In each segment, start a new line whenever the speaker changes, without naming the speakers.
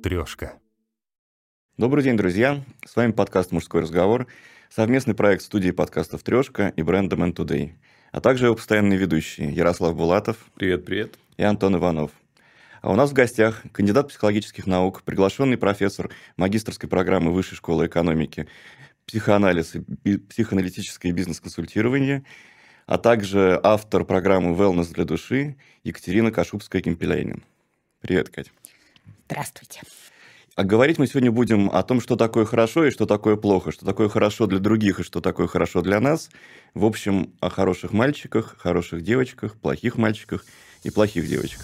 Трешка.
Добрый день, друзья! С вами подкаст «Мужской разговор», совместный проект студии подкастов «Трешка» и бренда Man Today, а также его постоянные ведущие Ярослав Булатов.
Привет.
И Антон Иванов. А у нас в гостях кандидат психологических наук, приглашенный профессор магистерской программы Высшей школы экономики, психоанализ и психоаналитическое бизнес-консультирование, а также автор программы «Wellness для души» Екатерина Кашубская-Кемпеляйнин. Привет, Кать.
Здравствуйте.
А говорить мы сегодня будем о том, что такое хорошо и что такое плохо, что такое хорошо для других и что такое хорошо для нас. В общем, о хороших мальчиках, хороших девочках, плохих мальчиках и плохих девочках.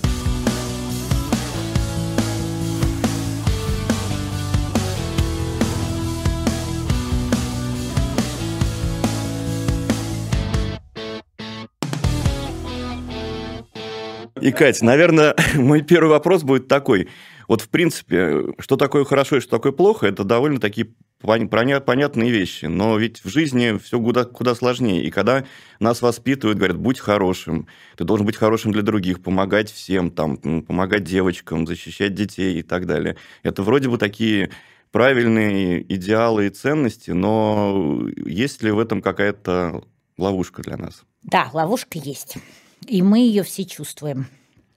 И, Кать, наверное, мой первый вопрос будет такой. Вот, в принципе, что такое хорошо и что такое плохо, это довольно такие понятные вещи. Но ведь в жизни все куда сложнее. И когда нас воспитывают, говорят, будь хорошим, ты должен быть хорошим для других, помогать всем, там, помогать девочкам, защищать детей и так далее. Это вроде бы такие правильные идеалы и ценности, но есть ли в этом какая-то ловушка для нас?
Да, ловушка есть. И мы ее все чувствуем.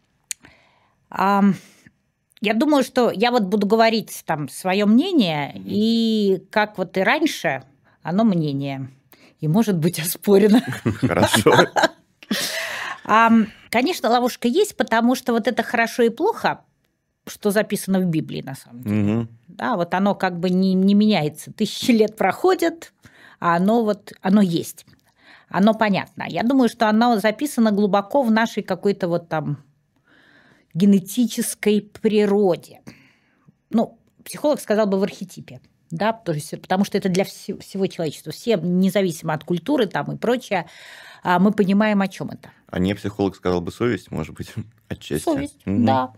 Я думаю, что я вот буду говорить там свое мнение, и как вот и раньше, оно мнение. И может быть оспорено.
Хорошо.
Конечно, ловушка есть, потому что вот это хорошо и плохо, что записано в Библии, на самом деле.
Угу.
Да, вот оно как бы не меняется. Тысячи лет проходят, а оно есть. Оно понятно. Я думаю, что оно записано глубоко в нашей какой-то вот там генетической природе. Ну, психолог сказал бы в архетипе, да, потому что это для всего человечества. Все, независимо от культуры там и прочее, мы понимаем, о чем это.
А не психолог сказал бы совесть, может быть, отчасти.
Совесть, да.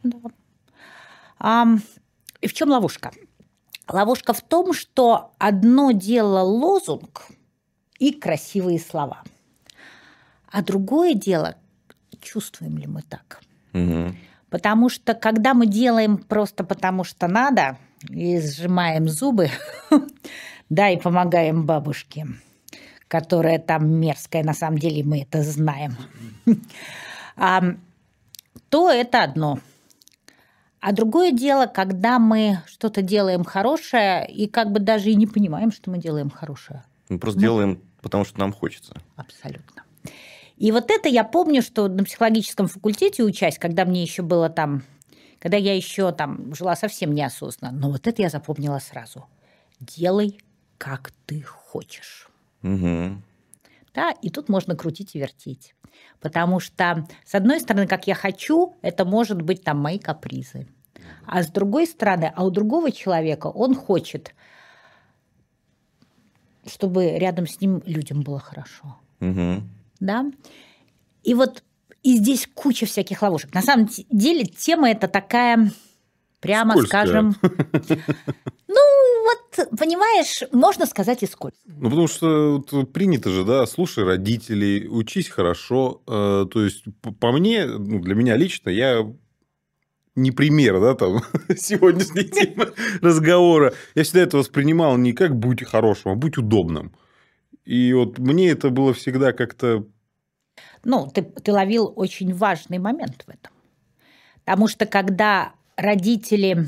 И в чем ловушка? Ловушка в том, что одно дело лозунг и красивые слова. А другое дело, чувствуем ли мы так.
Угу.
Потому что, когда мы делаем просто потому, что надо, и сжимаем зубы, да, и помогаем бабушке, которая там мерзкая, на самом деле мы это знаем, то это одно. А другое дело, когда мы что-то делаем хорошее, и как бы даже и не понимаем, что мы делаем хорошее.
Мы просто делаем, потому что нам хочется.
Абсолютно. И вот это я помню, что на психологическом факультете учась, когда мне еще было там, когда я еще там жила совсем неосознанно, но вот это я запомнила сразу. Делай, как ты хочешь.
Угу.
Да, и тут можно крутить и вертеть. Потому что, с одной стороны, как я хочу, это может быть там мои капризы. А с другой стороны, у другого человека он хочет, чтобы рядом с ним людям было хорошо.
Угу.
Да? И вот и здесь куча всяких ловушек. На самом деле тема эта такая, прямо
скользкая.
Скажем... понимаешь, можно сказать и скользко.
Потому что вот принято же, да, слушай родителей, учись хорошо. То есть, по мне, для меня лично, я не пример, да, там, сегодняшней темы разговора. Я всегда это воспринимал не как будь хорошим, а будь удобным. И вот мне это было всегда как-то...
Ты ловил очень важный момент в этом. Потому что когда родители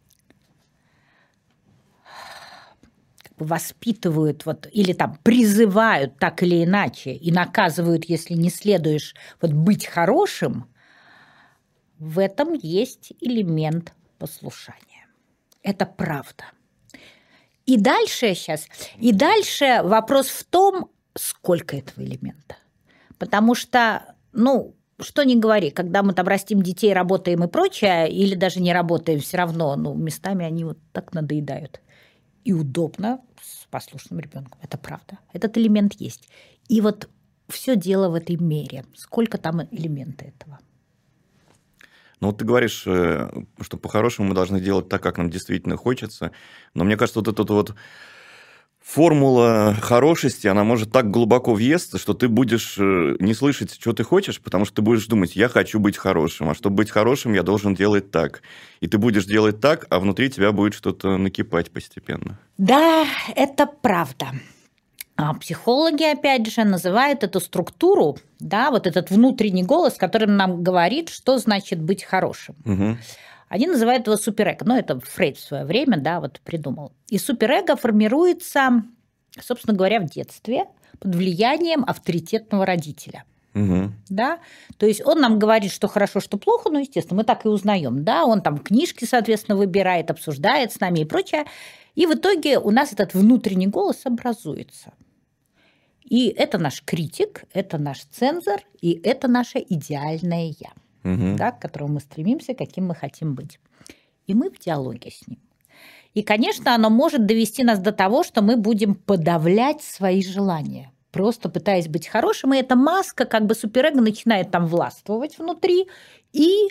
воспитывают или там призывают так или иначе и наказывают, если не следуешь быть хорошим, в этом есть элемент послушания. Это правда. И дальше вопрос в том, сколько этого элемента. Потому что, что ни говори, когда мы там растим детей, работаем и прочее, или даже не работаем, все равно, местами они вот так надоедают. И удобно с послушным ребенком. Это правда. Этот элемент есть. И вот все дело в этой мере. Сколько там элемента этого?
Ты говоришь, что по-хорошему мы должны делать так, как нам действительно хочется. Но мне кажется, вот этот вот формула хорошести, она может так глубоко въесться, что ты будешь не слышать, что ты хочешь, потому что ты будешь думать, я хочу быть хорошим, а чтобы быть хорошим, я должен делать так. И ты будешь делать так, а внутри тебя будет что-то накипать постепенно.
Да, это правда. А психологи, опять же, называют эту структуру, да, вот этот внутренний голос, который нам говорит, что значит быть хорошим.
Угу.
Они называют его суперэго. Ну, это Фрейд в свое время, да, вот придумал. И суперэго формируется, собственно говоря, в детстве под влиянием авторитетного родителя.
Угу.
Да? То есть он нам говорит, что хорошо, что плохо, ну, естественно, мы так и узнаем. Да? Он там книжки, соответственно, выбирает, обсуждает с нами и прочее. И в итоге у нас этот внутренний голос образуется. И это наш критик, это наш цензор, и это наше идеальное «я», да, к которому мы стремимся, каким мы хотим быть. И мы в диалоге с ним. И, конечно, оно может довести нас до того, что мы будем подавлять свои желания, просто пытаясь быть хорошим, и эта маска, как бы суперэго, начинает там властвовать внутри, и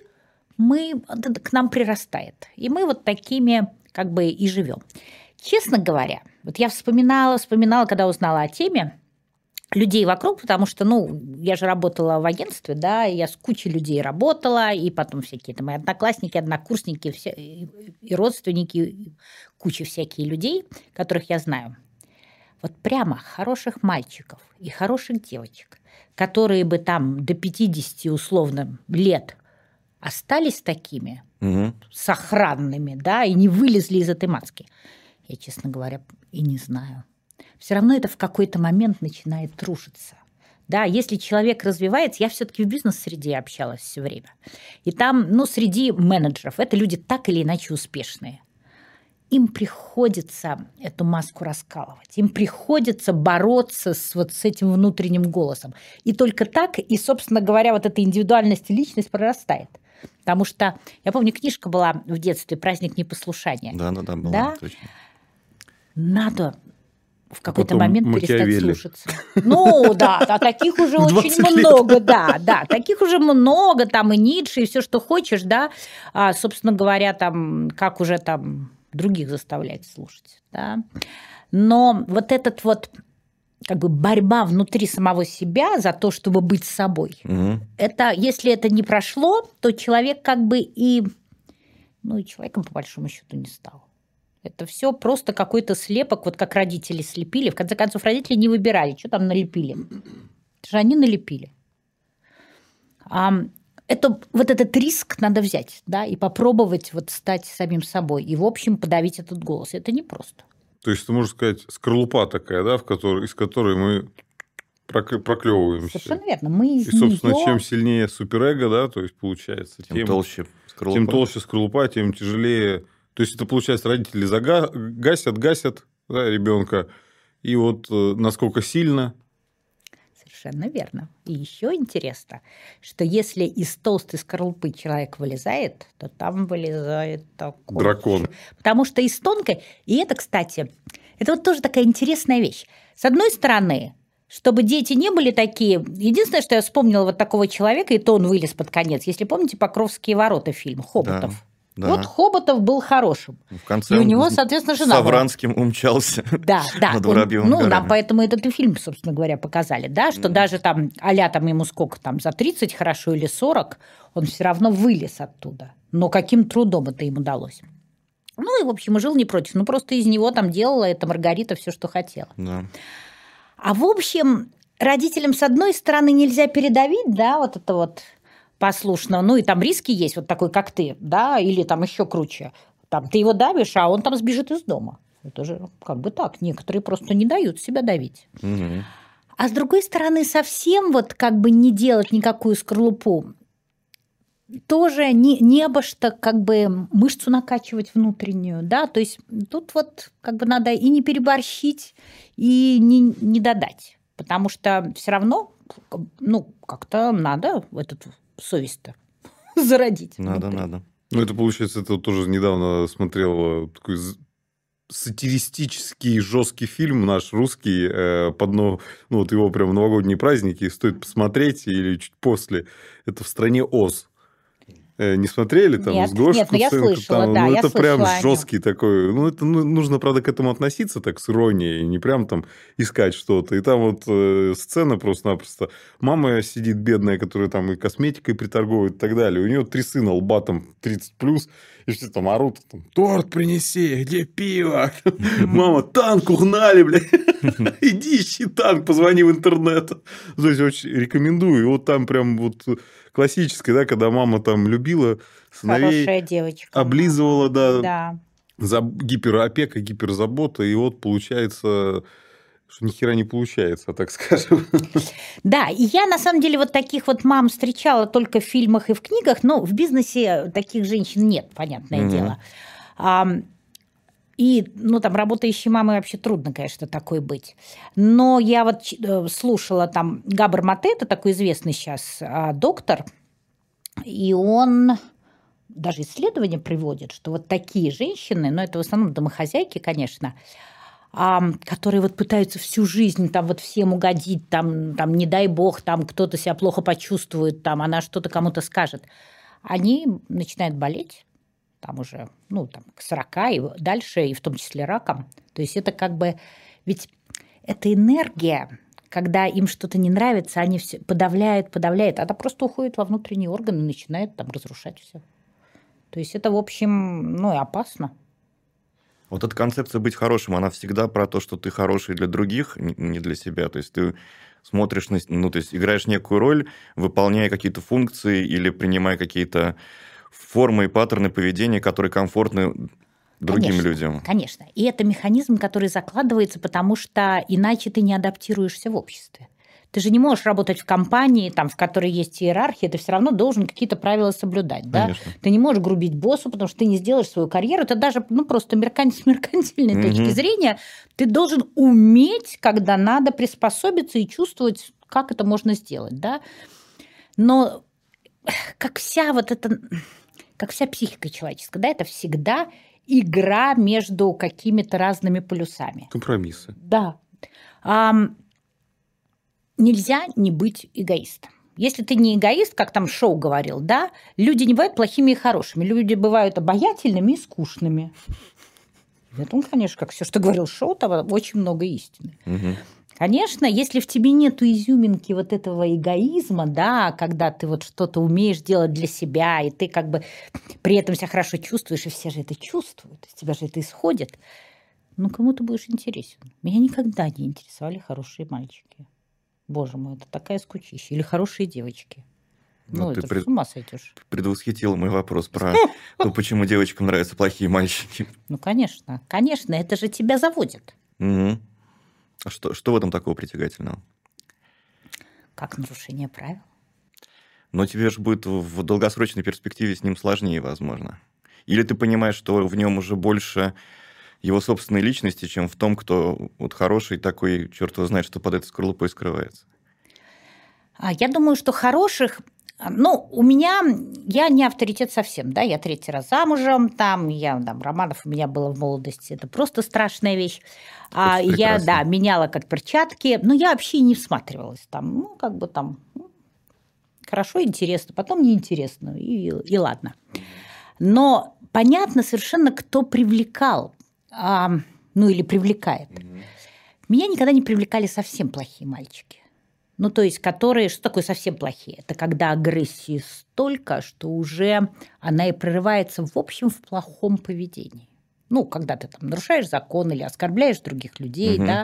к нам прирастает. И мы вот такими как бы и живем. Честно говоря, вот я вспоминала, когда узнала о теме, людей вокруг, потому что, я же работала в агентстве, да, и я с кучей людей работала, и потом всякие там мои одноклассники, однокурсники, все, и родственники, и куча всяких людей, которых я знаю. Вот прямо хороших мальчиков и хороших девочек, которые бы там до 50 условно лет остались такими, сохранными, да, и не вылезли из этой маски, я, честно говоря, и не знаю. Все равно это в какой-то момент начинает рушиться. Да, если человек развивается, я все-таки в бизнес-среде общалась все время. И там, среди менеджеров, это люди так или иначе успешные. Им приходится эту маску раскалывать, им приходится бороться с этим внутренним голосом. И только так, и, собственно говоря, вот эта индивидуальность и личность прорастает. Потому что, я помню, книжка была в детстве «Праздник непослушания».
Да, была,
да?
Точно.
Надо в какой-то
Потом
момент перестать
Макиавелли.
слушаться. Да, таких уже очень много, да, таких уже много, там и Ницше, и все, что хочешь, да, собственно говоря, там, как уже там других заставлять слушать, да. Но вот этот вот как бы борьба внутри самого себя за то, чтобы быть собой, это, если это не прошло, то человек как бы и человеком по большому счету не стал. Это все просто какой-то слепок, вот как родители слепили. В конце концов, родители не выбирали, что там налепили. Это же они налепили. Вот этот риск надо взять, да, и попробовать вот стать самим собой. И, в общем, подавить этот голос. Это непросто.
То есть, ты можешь сказать, скорлупа такая, да, из которой мы проклевываемся.
Совершенно верно. Мы из
И, собственно,
неё...
чем сильнее суперэго, да, то есть, получается,
Тем толще скорлупа.
Тем толще скорлупа, тем тяжелее. То есть, это, получается, родители гасят да, ребенка. И вот насколько сильно.
Совершенно верно. И еще интересно, что если из толстой скорлупы человек вылезает, то там вылезает такой...
Дракон.
Потому что из тонкой... И это, кстати, это вот тоже такая интересная вещь. С одной стороны, чтобы дети не были такие... Единственное, что я вспомнила вот такого человека, и то он вылез под конец. Если помните «Покровские ворота» фильм «Хоботов».
Да.
Вот Хоботов был хорошим.
В конце
и у него, соответственно, жена
с Авранским умчался над Воробьевым горами.
Нам поэтому этот и фильм, собственно говоря, показали, да, что даже там, там ему сколько там, за 30 хорошо или 40, он все равно вылез оттуда. Но каким трудом это ему удалось. И, в общем, и жил не против. Просто из него там делала эта Маргарита все, что хотела.
Да.
А в общем, родителям, с одной стороны, нельзя передавить, да, вот это вот послушно. И там риски есть, вот такой, как ты, да, или там еще круче. Там ты его давишь, а он там сбежит из дома. Это же как бы так. Некоторые просто не дают себя давить.
Угу.
А с другой стороны, совсем вот как бы не делать никакую скорлупу, тоже не обо что как бы мышцу накачивать внутреннюю, да, то есть тут вот как бы надо и не переборщить, и не додать, потому что все равно, как-то надо этот совесть-то зародить.
Надо.
Это, получается, это тоже недавно смотрел такой сатиристический жесткий фильм наш русский, вот его прям в новогодние праздники стоит посмотреть или чуть после. Это «В стране Оз». Не смотрели там
Нет,
с Гошей
нет, но я
Куценко?
слышала,
Там,
да,
ну,
я
это прям
слышала о нем.
жесткий такой. Ну, это нужно, правда, к этому относиться так с иронией, не прям там искать что-то. И там вот сцена просто-напросто. Мама сидит бедная, которая там и косметикой приторговывает и так далее. У нее 3 сына, лба там 30+, и все там орут, там, торт принеси, где пиво? Мама, танк угнали, блядь. Иди ищи танк, позвони в интернет. То есть, очень рекомендую. И вот там прям вот классическое, да, когда мама там любила сыновей,
Хорошая девочка.
облизывала, да,
Да.
гиперопека, гиперзабота, и вот получается, что ни хера не получается, так скажем.
Да, и я на самом деле вот таких вот мам встречала только в фильмах и в книгах, но в бизнесе таких женщин нет, понятное дело. И, ну, там, работающей мамой вообще трудно, конечно, такой быть. Но я вот слушала там Габр Мате, это такой известный сейчас доктор, и он даже исследования приводит, что вот такие женщины, но это в основном домохозяйки, конечно, которые вот пытаются всю жизнь там вот всем угодить, там не дай бог, там кто-то себя плохо почувствует, там она что-то кому-то скажет, они начинают болеть, там уже, ну, там, к 40 и дальше, и в том числе раком. То есть это как бы... Ведь эта энергия, когда им что-то не нравится, они все подавляют, она просто уходит во внутренние органы и начинает там разрушать все. То есть это, в общем, ну, и опасно.
Вот эта концепция быть хорошим, она всегда про то, что ты хороший для других, не для себя. То есть ты смотришь, ну, то есть играешь некую роль, выполняя какие-то функции или принимая какие-то формы и паттерны поведения, которые комфортны другим людям.
Конечно. И это механизм, который закладывается, потому что иначе ты не адаптируешься в обществе. Ты же не можешь работать в компании, там, в которой есть иерархия, ты все равно должен какие-то правила соблюдать. Да? Ты не можешь грубить боссу, потому что ты не сделаешь свою карьеру. Это даже просто с меркантильной точки зрения. Ты должен уметь, когда надо, приспособиться и чувствовать, как это можно сделать. Да? Но как вся психика человеческая, да, это всегда игра между какими-то разными полюсами.
Компромиссы.
Да. Нельзя не быть эгоистом. Если ты не эгоист, как там Шоу говорил, да, люди не бывают плохими и хорошими. Люди бывают обаятельными и скучными. В этом, конечно, как все, что говорил Шоу, там очень много истины. Конечно, если в тебе нету изюминки вот этого эгоизма, да, когда ты вот что-то умеешь делать для себя, и ты как бы при этом себя хорошо чувствуешь, и все же это чувствуют, из тебя же это исходит, ну, кому ты будешь интересен. Меня никогда не интересовали хорошие мальчики. Боже мой, это такая скучища. Или хорошие девочки. Ну, это же с ума сойдешь.
Предвосхитила мой вопрос про то, почему девочкам нравятся плохие мальчики.
Ну, конечно. Конечно, это же тебя заводит.
А что в этом такого притягательного?
Как нарушение правил.
Но тебе же будет в долгосрочной перспективе с ним сложнее, возможно. Или ты понимаешь, что в нем уже больше его собственной личности, чем в том, кто вот хороший такой, черт его знает, что под этой скорлупой скрывается.
Я думаю, что хороших... Ну, я не авторитет совсем, да, я 3-й раз замужем, там романов у меня было в молодости, это просто страшная вещь. Я, меняла как перчатки, но я вообще не всматривалась там, хорошо, интересно, потом неинтересно, и ладно. Но понятно совершенно, кто привлекал, или привлекает. Меня никогда не привлекали совсем плохие мальчики. Ну, то есть, которые... Что такое совсем плохие? Это когда агрессии столько, что уже она и прорывается, в общем, в плохом поведении. Ну, когда ты там нарушаешь закон или оскорбляешь других людей, да.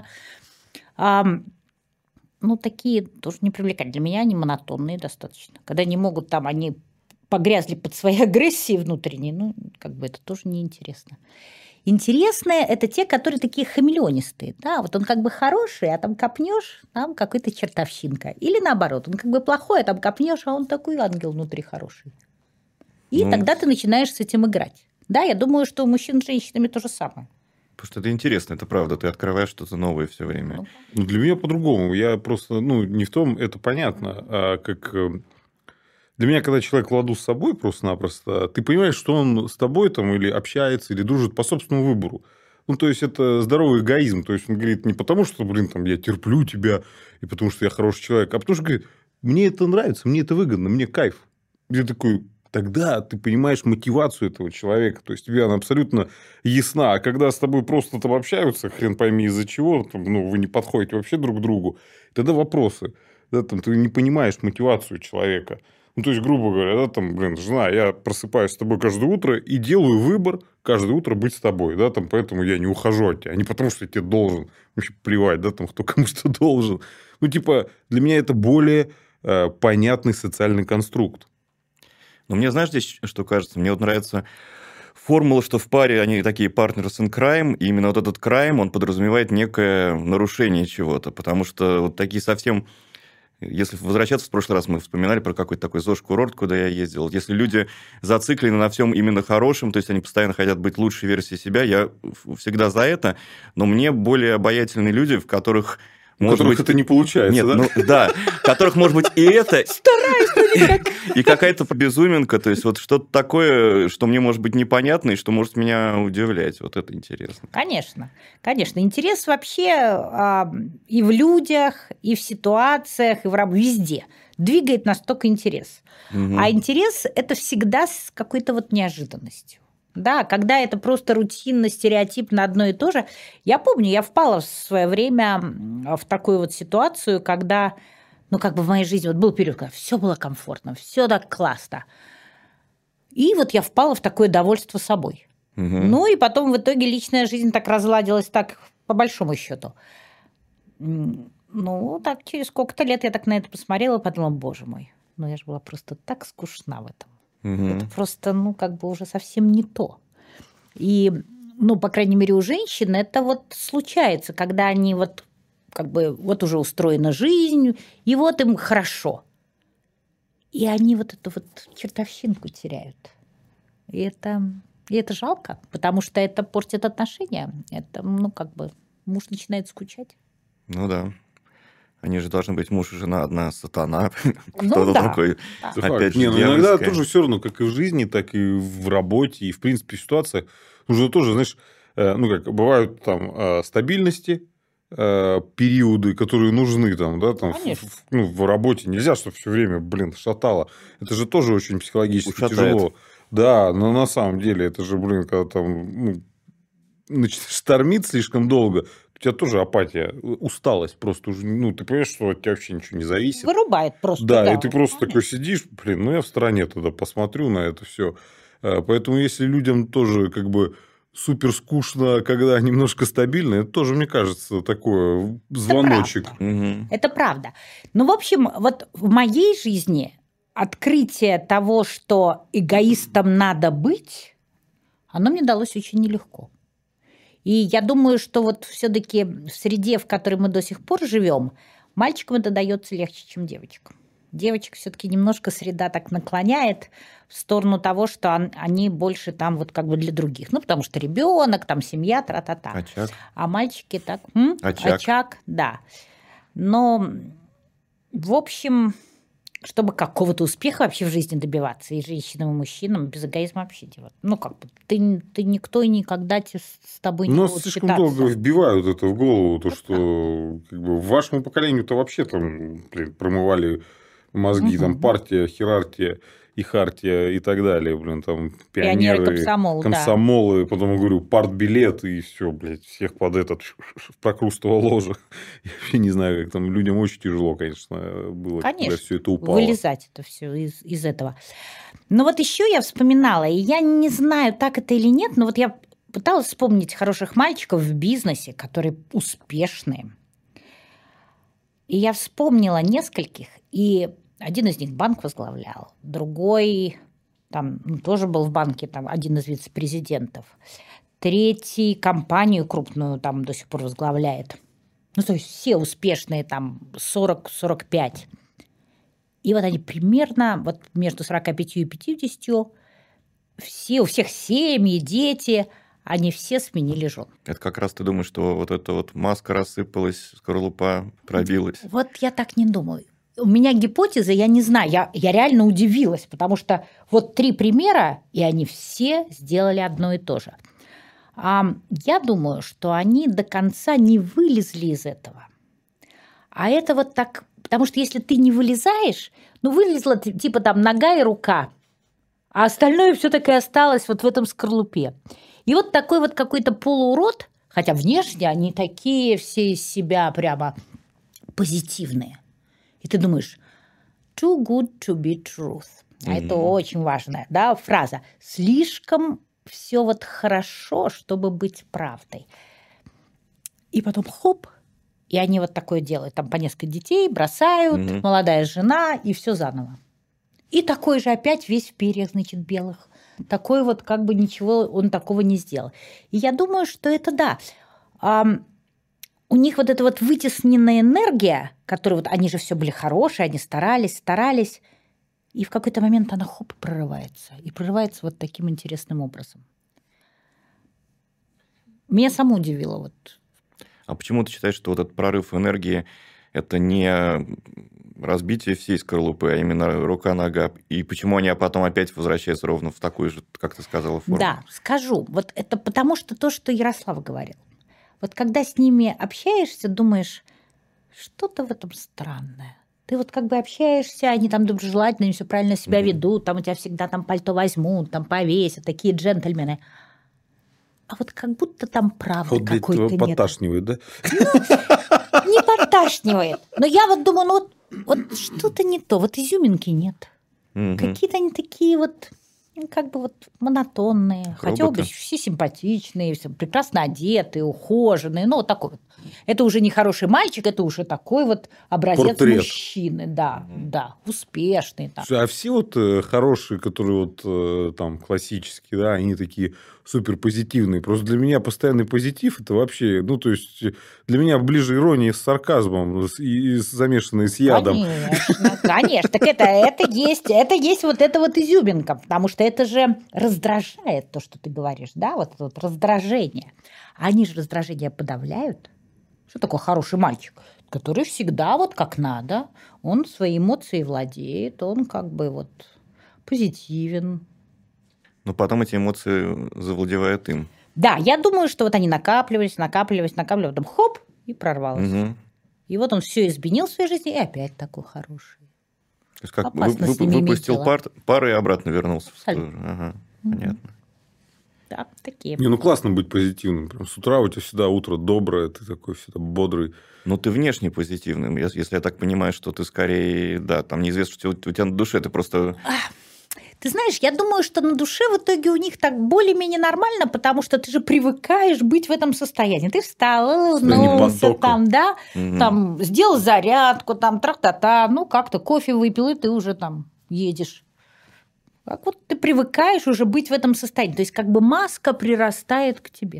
Такие тоже не привлекают. Для меня они монотонные достаточно. Когда они могут там, они погрязли под своей агрессией внутренней, это тоже неинтересно. Интересные – это те, которые такие хамелеонистые. Да? Вот он как бы хороший, а там копнешь, там какой-то чертовщинка. Или наоборот, он как бы плохой, а там копнешь, а он такой ангел внутри хороший. И тогда ты начинаешь с этим играть. Да, я думаю, что у мужчин с женщинами то же самое.
Потому что это интересно, это правда. Ты открываешь что-то новое все время.
Для меня по-другому. Я просто, не в том, это понятно, а как... Для меня, когда человек в ладу с собой просто-напросто, ты понимаешь, что он с тобой там или общается, или дружит по собственному выбору. То есть, это здоровый эгоизм. То есть, он говорит не потому, что, я терплю тебя, и потому, что я хороший человек, а потому, что, говорит, мне это нравится, мне это выгодно, мне кайф. Я такой, тогда ты понимаешь мотивацию этого человека. То есть, тебе она абсолютно ясна. А когда с тобой просто там общаются, хрен пойми из-за чего, там, ну, вы не подходите вообще друг к другу, тогда вопросы. Да, там, ты не понимаешь мотивацию человека. Ну, то есть, грубо говоря, да, там, блин, жена, я просыпаюсь с тобой каждое утро и делаю выбор каждое утро быть с тобой, да, там, поэтому я не ухожу от тебя, а не потому, что я тебе должен. Вообще плевать, да, там, кто кому что должен. Ну, типа, для меня это более понятный социальный конструкт.
Но мне, знаешь, здесь что кажется? Мне вот нравится формула, что в паре они такие partners in crime, и именно вот этот crime, он подразумевает некое нарушение чего-то, потому что вот такие совсем... Если возвращаться, в прошлый раз мы вспоминали про какой-то такой ЗОЖ-курорт, куда я ездил. Если люди зациклены на всем именно хорошем, то есть они постоянно хотят быть лучшей версией себя, я всегда за это, но мне более обаятельные люди, в которых...
У которых это не получается,
нет,
да?
Ну, да, в которых, может быть, и это...
Стараюсь, но никак.
И какая-то безуминка, то есть вот что-то такое, что мне может быть непонятно и что может меня удивлять. Вот это интересно.
Конечно, конечно. Интерес вообще и в людях, и в ситуациях, и везде двигает нас только интерес.
Угу.
А интерес – это всегда с какой-то вот неожиданностью. Да, когда это просто рутинно, стереотипно одно и то же. Я помню, я впала в свое время в такую вот ситуацию, когда, ну, как бы в моей жизни вот был период, когда все было комфортно, все так классно. И вот я впала в такое довольство собой.
Угу.
Ну, и потом в итоге личная жизнь так разладилась, так по большому счету. Ну, так через сколько-то лет я так на это посмотрела и подумала, боже мой, ну я же была просто так скучна в этом. Это просто, ну, как бы уже совсем не то. И, ну, по крайней мере, у женщин это вот случается, когда они вот как бы вот уже устроена жизнь, и вот им хорошо. И они вот эту вот чертовщинку теряют. И это жалко, потому что это портит отношения. Это, ну, как бы муж начинает скучать.
Ну да. Они же должны быть муж и жена, одна сатана.
Ну,
Кто-то
да.
такой,
Да.
опять же,
Не, ну иногда
дьявольское.
тоже все равно, как и в жизни, так и в работе, и в принципе в ситуациях. Нужно тоже, знаешь, ну как, бывают там стабильности, периоды, которые нужны там, да, там
Конечно.
в работе. Нельзя, чтобы все время, блин, шатало. Это же тоже очень психологически
Ушатает.
тяжело. Да, но на самом деле это же, блин, когда там ну, начинаешь штормить слишком долго, у тебя тоже апатия, усталость просто уже, ну, ты понимаешь, что от тебя вообще ничего не зависит.
Вырубает просто.
Да, и ты просто
конечно.
такой сидишь, блин, ну я в стороне тогда посмотрю на это все. Поэтому если людям тоже как бы супер скучно, когда немножко стабильно, это тоже, мне кажется, такой звоночек.
Мгм.
Это правда. Ну, в общем, вот в моей жизни открытие того, что эгоистом надо быть, оно мне далось очень нелегко. И я думаю, что вот все-таки в среде, в которой мы до сих пор живем, мальчикам это дается легче, чем девочкам. Девочек все-таки немножко среда так наклоняет в сторону того, что они больше там вот как бы для других. Ну, потому что ребенок, там семья, тра-та-та.
Очаг.
А мальчики так,
Очаг.
да. Но, в общем, чтобы какого-то успеха вообще в жизни добиваться, и женщинам, и мужчинам, без эгоизма вообще делать. Ну, как бы, ты никто и никогда с тобой не
Но
будет
слишком
считаться.
долго вбивают это в голову, то, что как бы, вашему поколению-то вообще там блин, промывали мозги, там партия, хierarхия и хартия и так далее, блин, там
Пионеры,
пионеры,
комсомол, да.
комсомолы, потом, я говорю, партбилет, и все, блядь, всех под этот в прокрустово ложе. Я вообще не знаю, как там людям очень тяжело, конечно, было, когда
Конечно,
все это упало.
вылезать это все из этого. Но вот еще я вспоминала, и я не знаю, так это или нет, но вот я пыталась вспомнить хороших мальчиков в бизнесе, которые успешные. И я вспомнила нескольких, и один из них банк возглавлял, другой там тоже был в банке, там один из вице-президентов, третий компанию крупную там до сих пор возглавляет. Ну, то есть все успешные там 40-45. И вот они примерно вот между 45 и 50, все, у всех семьи, дети, они все сменили жен.
Это как раз ты думаешь, что вот эта вот маска рассыпалась, скорлупа пробилась.
Вот я так не думаю. У меня гипотеза, я не знаю, я реально удивилась, потому что вот 3 примера, и они все сделали одно и то же. Я думаю, что они до конца не вылезли из этого. А это вот так, потому что если ты не вылезаешь, ну, вылезла типа там нога и рука, а остальное все-таки осталось вот в этом скорлупе. И вот такой вот какой-то полуурод, хотя внешне они такие все из себя прямо позитивные. И ты думаешь, too good to be truth. А это очень важная, да, фраза. Слишком все вот хорошо, чтобы быть правдой. И потом хоп, и они вот такое делают. Там по несколько детей бросают, молодая жена, и все заново. И такой же опять весь в перьях, значит, белых. Такой вот как бы ничего он такого не сделал. И я думаю, что это да. У них вот эта вот вытесненная энергия, которая вот они же все были хорошие, они старались, и в какой-то момент она хоп прорывается. И прорывается вот таким интересным образом. Меня само удивило. Вот.
А почему ты считаешь, что вот этот прорыв энергии – это не разбитие всей скорлупы, а именно рука-нога? И почему они потом опять возвращаются ровно в такую же, как ты сказала, форму?
Да, скажу. Вот это потому что то, что Ярослав говорил. Вот когда с ними общаешься, думаешь, что-то в этом странное. Ты вот как бы общаешься, они там доброжелательно, они все правильно себя ведут, там у тебя всегда там пальто возьмут, там повесят, такие джентльмены. А вот как будто там правды
Вот
какой-то нет.
поташнивает, да?
Не поташнивает. Но я вот думаю, ну вот что-то не то, вот изюминки нет. Какие-то они такие вот, как бы вот монотонные. Хотя
Роботы.
обе все симпатичные, все прекрасно одетые, ухоженные. Ну, вот такой вот. Это уже не хороший мальчик, это уже такой вот образец
Портрет.
мужчины. Да, да, успешный. Там.
Слушай, а все вот хорошие, которые вот там классические, да, они такие супер позитивные. Просто для меня постоянный позитив это вообще, ну, то есть для меня ближе ирония с сарказмом, и замешанной с ядом.
Конечно, конечно. Так это есть вот эта вот изюминка, потому что это же раздражает то, что ты говоришь, да, вот это вот раздражение. А они же раздражение подавляют. Что такое хороший мальчик? Который всегда вот как надо, он свои эмоции владеет, он как бы вот позитивен.
Но потом эти эмоции завладевают им.
Да, я думаю, что вот они накапливались, потом хоп, и прорвалось. И вот он все изменил в своей жизни, и опять такой хороший.
То есть как
Опасно с ними иметь
выпустил
дело.
пар и обратно вернулся.
Абсолютно.
Ага, понятно.
Да, такие.
Не, ну классно быть позитивным. Прям с утра у тебя всегда утро доброе, ты такой всегда бодрый.
Ну, ты внешне позитивным. Если я так понимаю, что ты скорее, да, там неизвестно, что у тебя на душе, ты просто...
Ты знаешь, я думаю, что на душе в итоге у них так более-менее нормально, потому что ты же привыкаешь быть в этом состоянии. Ты встал, улыбнулся, там, да, там, сделал зарядку, там, тра-та-та, ну, как-то кофе выпил, и ты уже там едешь. Так вот ты привыкаешь уже быть в этом состоянии. То есть как бы маска прирастает к тебе.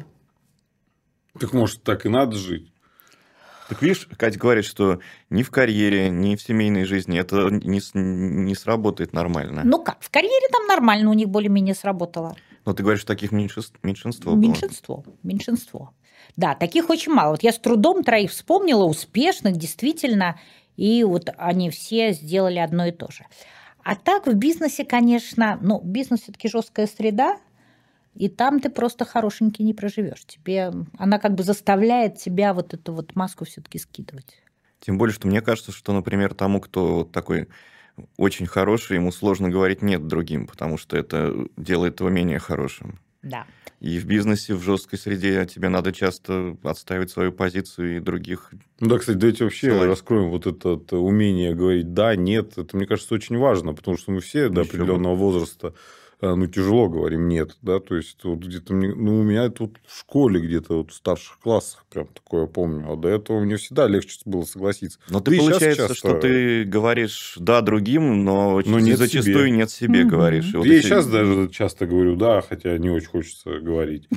Так может, так и надо жить?
Так видишь, Катя говорит, что ни в карьере, ни в семейной жизни это не сработает нормально.
Ну как, в карьере там нормально у них более-менее сработало.
Но ты говоришь, таких меньшинство было.
Меньшинство. Да, таких очень мало. Вот я с трудом 3 вспомнила, успешных, действительно, и вот они все сделали одно и то же. А так в бизнесе, конечно, ну, бизнес все-таки жесткая среда, и там ты просто хорошенький не проживешь. Она как бы заставляет тебя вот эту вот маску все-таки скидывать.
Тем более, что мне кажется, что, например, тому, кто вот такой очень хороший, ему сложно говорить «нет» другим, потому что это делает его менее хорошим.
Да.
И в бизнесе, в жесткой среде тебе надо часто отстаивать свою позицию и других.
Ну да, кстати, давайте вообще раскроем вот это умение говорить «да», «нет». Это, мне кажется, очень важно, потому что мы все до определенного возраста тяжело говорим «нет», да, то есть вот где-то у меня тут в школе где-то вот в старших классах прям такое помню, а до этого мне всегда легче было согласиться.
Но ты получается, что ты говоришь «да» другим, но зачастую «нет» себе говоришь.
Я и сейчас даже часто говорю «да», хотя не очень хочется говорить.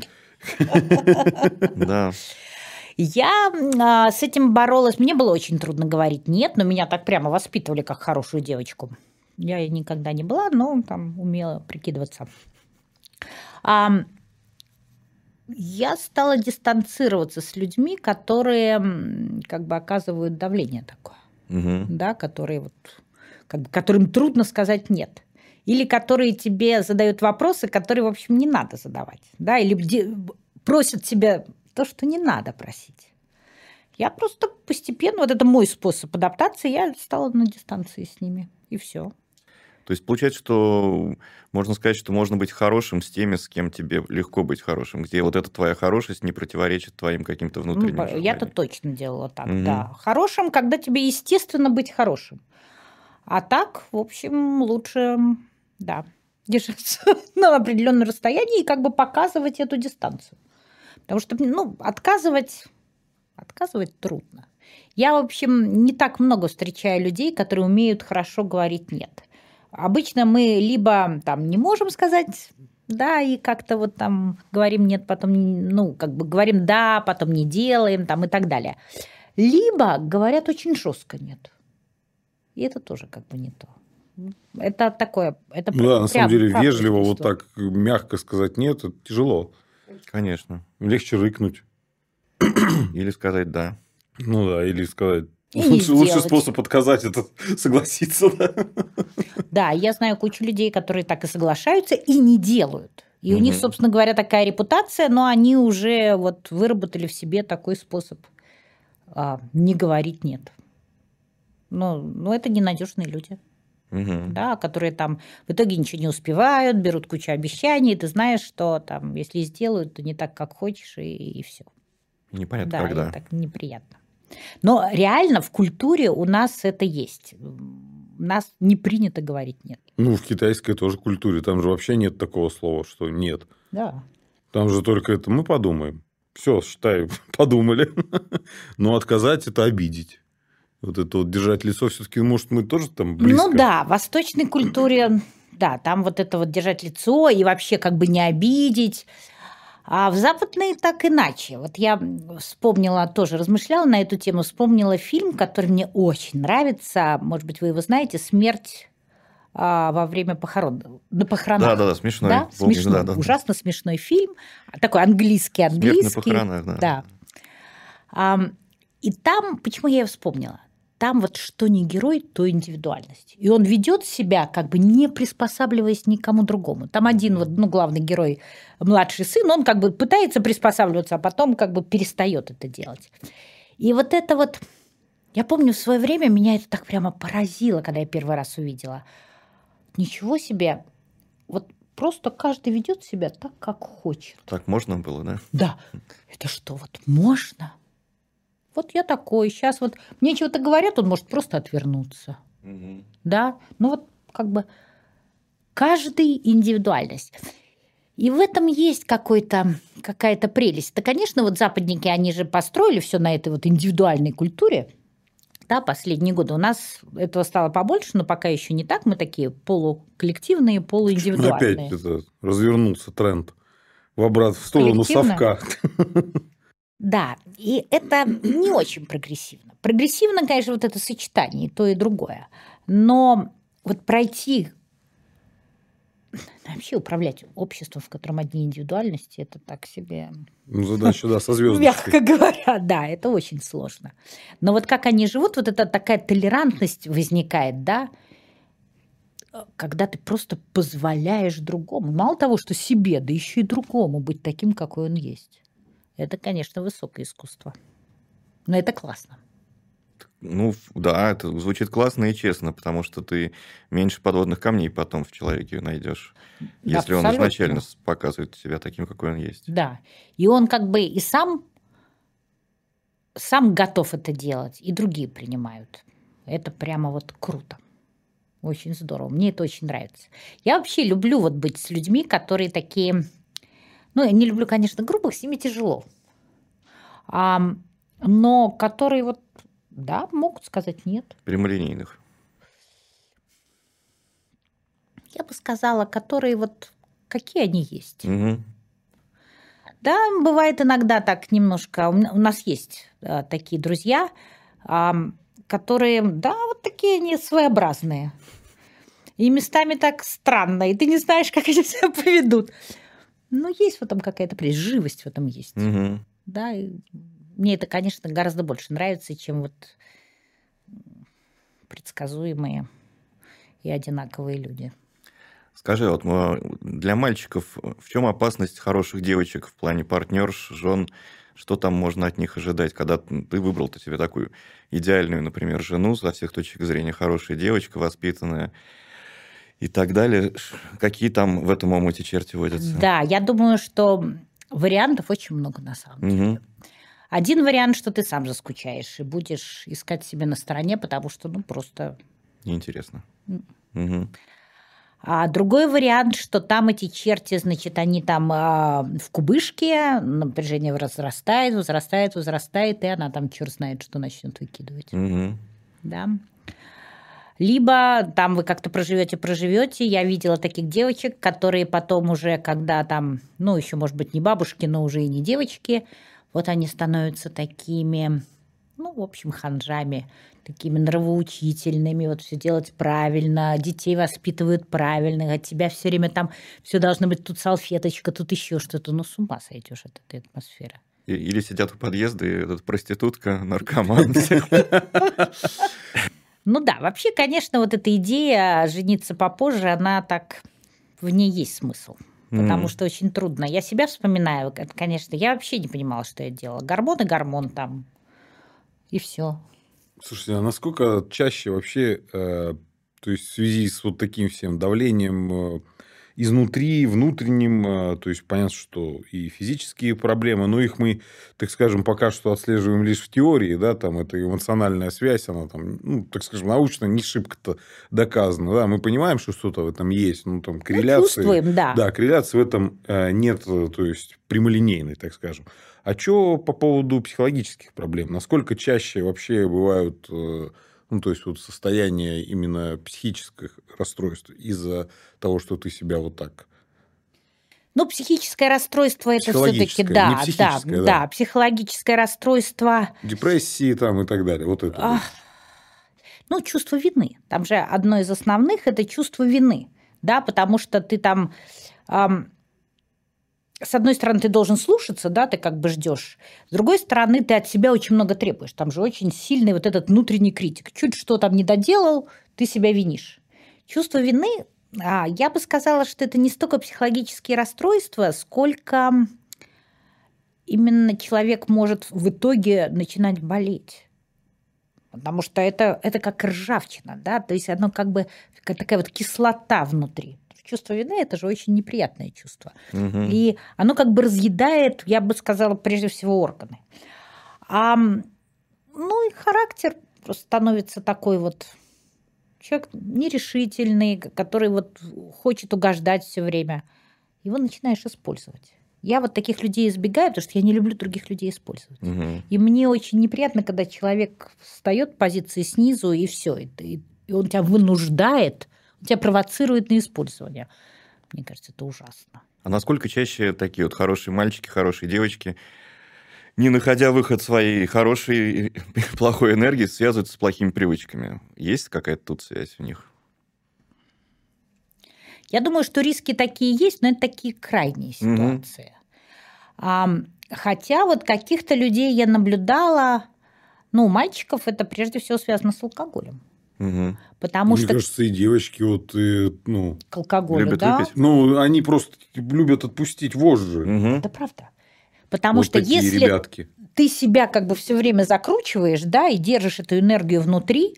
Да.
Я с этим боролась. Мне было очень трудно говорить «нет», но меня так прямо воспитывали как хорошую девочку. Я никогда не была, но там умела прикидываться. Я стала дистанцироваться с людьми, которые как бы оказывают давление такое, да, которые вот, которым трудно сказать «нет». Или которые тебе задают вопросы, которые, в общем, не надо задавать. Да, или просят тебя то, что не надо просить. Я просто постепенно, вот это мой способ адаптации, я стала на дистанции с ними, и все.
То есть получается, что можно сказать, что можно быть хорошим с теми, с кем тебе легко быть хорошим, где вот эта твоя хорошесть не противоречит твоим каким-то внутренним желаниям.
Я-то точно делала так, да. Хорошим, когда тебе естественно быть хорошим. А так, в общем, лучше, да, держаться на определенном расстоянии и как бы показывать эту дистанцию. Потому что, отказывать трудно. Я, в общем, не так много встречаю людей, которые умеют хорошо говорить «нет». Обычно мы либо там не можем сказать «да», и как-то вот там говорим «нет», потом, говорим «да», потом не делаем там и так далее. Либо говорят очень жестко «нет». И это тоже как бы не то. Это такое... Это
на самом деле, вежливо вот так мягко сказать «нет» – это тяжело.
Конечно.
Легче рыкнуть.
Или сказать «да».
Или сказать... Лучший способ отказать – это согласиться.
Да, я знаю кучу людей, которые так и соглашаются и не делают. И у них, собственно говоря, такая репутация, но они уже вот выработали в себе такой способ не говорить «нет». Но это ненадежные люди, да, которые там в итоге ничего не успевают, берут кучу обещаний, и ты знаешь, что там, если сделают, то не так, как хочешь, и все.
Непонятно,
да,
когда.
Да, так неприятно. Но реально в культуре у нас это есть. У нас не принято говорить «нет».
В китайской тоже культуре. Там же вообще нет такого слова, что «нет».
Да.
Там же только это «мы подумаем». Все, считай, подумали. Но отказать – это обидеть. Вот это вот держать лицо все-таки, может, мы тоже там близко?
В восточной культуре, да, там вот это вот держать лицо и вообще как бы не обидеть. А в западной так иначе. Вот я вспомнила, тоже размышляла на эту тему, вспомнила фильм, который мне очень нравится. Может быть, вы его знаете, «Смерть во время похорон». На похоронах.
Да, смешной.
Да? Смешной,
да.
Ужасно смешной фильм. Такой английский.
«Смерть на похоронах», да.
И там, почему я ее вспомнила? Там вот что не герой, то индивидуальность. И он ведет себя, как бы не приспосабливаясь никому другому. Там один главный герой, младший сын, он как бы пытается приспосабливаться, а потом как бы перестает это делать. И вот это вот, я помню, в свое время меня это так прямо поразило, когда я первый раз увидела. Ничего себе, вот просто каждый ведет себя так, как хочет.
Так можно было, да?
Да. Это что, вот можно? Вот я такой, сейчас вот мне чего-то говорят, он может просто отвернуться. Да, как бы каждый индивидуальность. И в этом есть какая-то прелесть. Да, конечно, вот западники, они же построили все на этой вот индивидуальной культуре. Да, последние годы у нас этого стало побольше, но пока еще не так. Мы такие полуколлективные, полуиндивидуальные.
Опять развернулся тренд в сторону совка.
Да, и это не очень прогрессивно. Прогрессивно, конечно, вот это сочетание, и то, и другое. Но вот пройти, вообще управлять обществом, в котором одни индивидуальности, это так себе...
Задача, да, со звездочкой.
Мягко говоря, да, это очень сложно. Но вот как они живут, вот эта такая толерантность возникает, да, когда ты просто позволяешь другому, мало того, что себе, да еще и другому быть таким, какой он есть. Это, конечно, высокое искусство. Но это классно.
Да, это звучит классно и честно, потому что ты меньше подводных камней потом в человеке найдешь, если он изначально показывает себя таким, какой он есть.
Да. И он как бы и сам готов это делать, и другие принимают. Это прямо вот круто. Очень здорово. Мне это очень нравится. Я вообще люблю вот быть с людьми, которые такие... я не люблю, конечно, грубых, с ними тяжело. Но которые вот, да, могут сказать нет.
Прямолинейных.
Я бы сказала, которые вот, какие они есть.
Угу.
Да, бывает иногда так немножко. У нас есть такие друзья, которые, да, вот такие они своеобразные. И местами так странно, и ты не знаешь, как они себя поведут. Но есть в этом какая-то живость в этом есть.
Угу.
Да, и мне это, конечно, гораздо больше нравится, чем вот предсказуемые и одинаковые люди.
Скажи, вот для мальчиков в чем опасность хороших девочек в плане партнерш, жен? Что там можно от них ожидать, когда ты выбрал себе такую идеальную, например, жену со всех точек зрения, хорошая девочка, воспитанная, и так далее. Какие там в этом омуте черти водятся?
Да, я думаю, что вариантов очень много на самом деле. Один вариант, что ты сам заскучаешь и будешь искать себе на стороне, потому что, просто...
Неинтересно.
А другой вариант, что там эти черти, значит, они там в кубышке, напряжение возрастает, и она там черт знает, что начнет выкидывать. Да. Либо там вы как-то проживете. Я видела таких девочек, которые потом уже, когда там, еще, может быть, не бабушки, но уже и не девочки, вот они становятся такими, в общем, ханжами, такими нравоучительными, вот все делать правильно, детей воспитывают правильно, от тебя все время там все должно быть, тут салфеточка, тут еще что-то. С ума сойдешь от этой атмосферы.
Или сидят у подъезда, и тут проститутка, наркоман.
Да, вообще, конечно, вот эта идея жениться попозже, она так, в ней есть смысл. Потому что очень трудно. Я себя вспоминаю, конечно, я вообще не понимала, что я делала. Гормон там, и все.
Слушайте, а насколько чаще вообще, то есть в связи с вот таким всем давлением изнутри, внутренним, то есть понятно, что и физические проблемы, но их мы, так скажем, пока что отслеживаем лишь в теории, да, там эта эмоциональная связь, она там, так скажем, научно не шибко-то доказана, да, мы понимаем, что что-то в этом есть, там корреляции.
Чувствуем, да.
Да, корреляции в этом нет, то есть прямолинейной, так скажем. А что по поводу психологических проблем? Насколько чаще вообще бывают, то есть вот состояние именно психических расстройств из-за того, что ты себя вот так...
Психическое расстройство это все-таки, да, психологическое расстройство.
Депрессии там и так далее, вот это.
Чувство вины. Там же одно из основных – это чувство вины, да, потому что ты там... С одной стороны, ты должен слушаться, да, ты как бы ждешь. С другой стороны, ты от себя очень много требуешь. Там же очень сильный вот этот внутренний критик. Чуть что там не доделал, ты себя винишь. Чувство вины, я бы сказала, что это не столько психологические расстройства, сколько именно человек может в итоге начинать болеть. Потому что это как ржавчина, да, то есть оно как бы такая вот кислота внутри. Чувство вины – это же очень неприятное чувство. И оно как бы разъедает, я бы сказала, прежде всего органы. И характер просто становится такой вот человек нерешительный, который вот хочет угождать все время. Его начинаешь использовать. Я вот таких людей избегаю, потому что я не люблю других людей использовать. И мне очень неприятно, когда человек встает в позиции снизу, и все. И он тебя вынуждает, тебя провоцирует на использование. Мне кажется, это ужасно.
А насколько чаще такие вот хорошие мальчики, хорошие девочки, не находя выход своей хорошей и плохой энергии, связываются с плохими привычками? Есть какая-то тут связь у них?
Я думаю, что риски такие есть, но это такие крайние ситуации. Хотя вот каких-то людей я наблюдала, мальчиков это прежде всего связано с алкоголем. Потому
Мне
что...
кажется, и девочки
к алкоголю,
любят
да?
выпить.
Они просто любят отпустить вожжи.
Это правда. Потому что
такие
если
ребятки.
ты себя как бы все время закручиваешь, да, и держишь эту энергию внутри,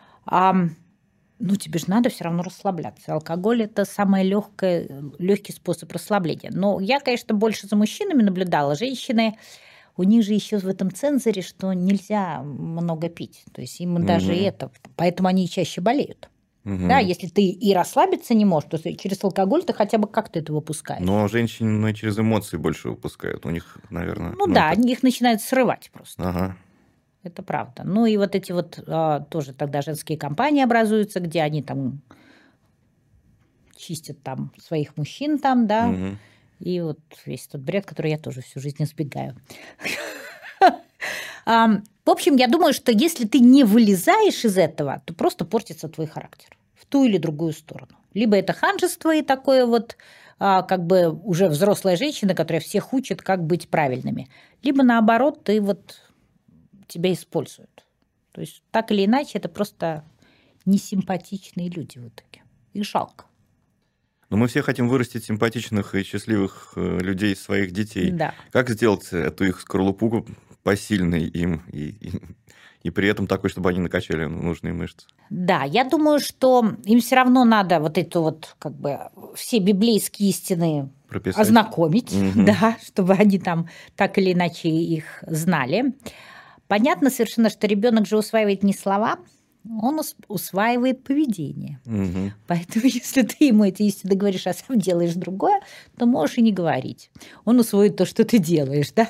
тебе же надо все равно расслабляться. Алкоголь – это самый легкий способ расслабления. Но я, конечно, больше за мужчинами наблюдала. Женщины, у них же еще в этом цензоре, что нельзя много пить. То есть им даже это. Поэтому они чаще болеют. Да, если ты и расслабиться не можешь, то через алкоголь ты хотя бы как-то это выпускаешь.
Но женщины через эмоции больше выпускают. У них, наверное...
они их начинают срывать просто.
Ага.
Это правда. И вот эти вот тоже тогда женские компании образуются, где они там чистят там своих мужчин там, да, и вот весь тот бред, который я тоже всю жизнь избегаю. В общем, я думаю, что если ты не вылезаешь из этого, то просто портится твой характер в ту или другую сторону. Либо это ханжество и такое вот как бы уже взрослая женщина, которая всех учит, как быть правильными. Либо наоборот, тебя используют. То есть так или иначе это просто несимпатичные люди в итоге. Их жалко.
Но мы все хотим вырастить симпатичных и счастливых людей, своих детей.
Да.
Как сделать эту их скорлупу посильной им и и при этом такой, чтобы они накачали нужные мышцы.
Да, я думаю, что им все равно надо вот эту вот как бы все библейские истины
Прописать.
ознакомить,
Мгм.
да, чтобы они там так или иначе их знали. Понятно совершенно, что ребенок же усваивает не слова, он усваивает поведение.
Мгм.
Поэтому, если ты ему эти истины говоришь, а сам делаешь другое, то можешь и не говорить. Он усвоит то, что ты делаешь, да.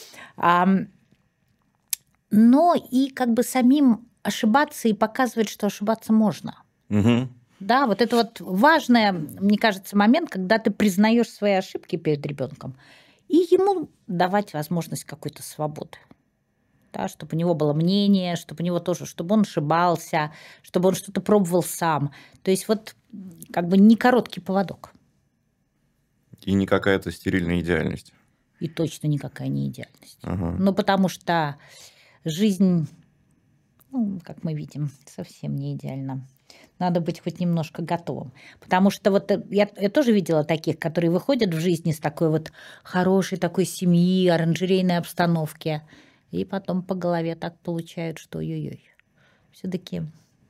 Но и как бы самим ошибаться и показывать, что ошибаться можно.
Мгм.
Да, вот это вот важный, мне кажется, момент, когда ты признаешь свои ошибки перед ребенком и ему давать возможность какой-то свободы. Да, чтобы у него было мнение, чтобы у него тоже, чтобы он ошибался, чтобы он что-то пробовал сам. То есть вот как бы не короткий поводок.
И не какая-то стерильная идеальность.
И точно никакая не идеальность.
Ага.
Ну, потому что жизнь, ну, как мы видим, совсем не идеальна. Надо быть хоть немножко готовым. Потому что вот я тоже видела таких, которые выходят в жизни с такой вот хорошей такой семьи, оранжерейной обстановки, и потом по голове так получают, что ой-ой-ой. Все-таки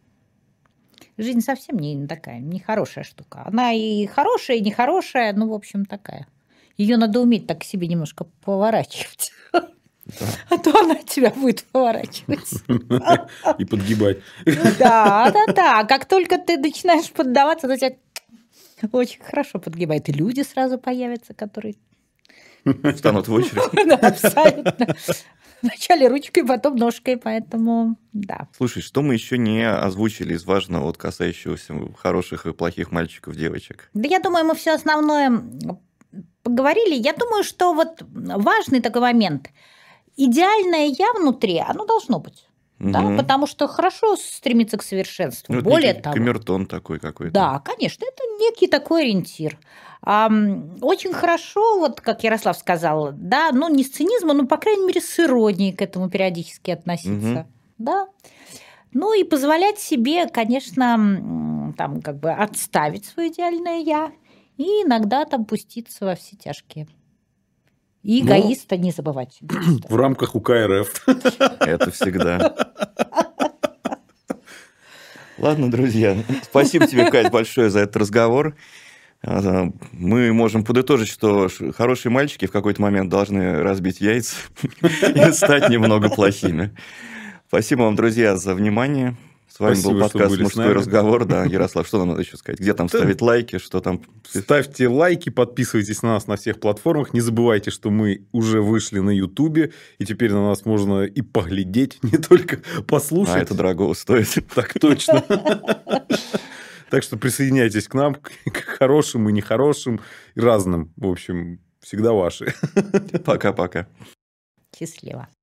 жизнь совсем не такая, не хорошая штука. Она и хорошая, и нехорошая, ну, в общем, такая. Ее надо уметь так к себе немножко поворачивать. А то она тебя будет поворачивать.
И подгибать.
Да. Как только ты начинаешь поддаваться, она тебя очень хорошо подгибает. И люди сразу появятся, которые...
Станут в очередь.
Да, абсолютно. Вначале ручкой, потом ножкой, поэтому да.
Слушай, что мы еще не озвучили из важного, вот касающегося хороших и плохих мальчиков, девочек?
Да я думаю, мы все основное поговорили. Я думаю, что вот важный такой момент. Идеальное я внутри, оно должно быть. Да,
Мгм.
потому что хорошо стремиться к совершенству.
Ну, это
Более
некий
того,
камертон такой какой-то.
да, конечно, это некий такой ориентир. Очень хорошо, вот как Ярослав сказал, да, ну не с цинизмом, но, по крайней мере, с иронией к этому периодически относиться. Да. Ну и позволять себе, конечно, там как бы отставить свое идеальное я и иногда там пуститься во все тяжкие. И
Ну,
эгоиста не забывать. эгоиста.
В рамках УК РФ.
Это всегда. Ладно, друзья, спасибо тебе, Кать, большое за этот разговор. Мы можем подытожить, что хорошие мальчики в какой-то момент должны разбить яйца и стать немного плохими. Спасибо вам, друзья, за внимание. С вами
Спасибо,
был
что
подкаст
были с
«Мужской
нами».
разговор». Да, Ярослав, что нам надо еще сказать? Где там ставить лайки, что там...
Ставьте лайки, подписывайтесь на нас на всех платформах. Не забывайте, что мы уже вышли на Ютубе, и теперь на нас можно и поглядеть, не только послушать.
А это дорого стоит.
Так точно. Так что присоединяйтесь к нам, к хорошим и нехорошим, и разным. В общем, всегда ваши.
Пока-пока.
Счастливо.